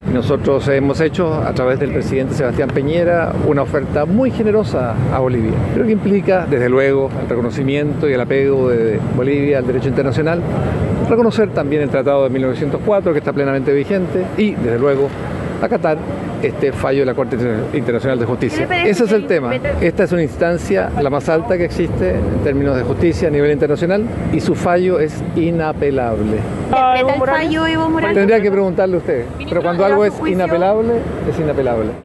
Nosotros hemos hecho, a través del presidente Sebastián Piñera, una oferta muy generosa a Bolivia. Creo que implica, desde luego, el reconocimiento y el apego de Bolivia al derecho internacional, reconocer también el Tratado de 1904, que está plenamente vigente, y, desde luego, acatar este fallo de la Corte Internacional de Justicia. Ese es el tema. Esta es una instancia la más alta que existe en términos de justicia a nivel internacional y su fallo es inapelable. ¿Interpreta el fallo Evo Morales? Tendría que preguntarle a usted, pero cuando algo es inapelable, es inapelable.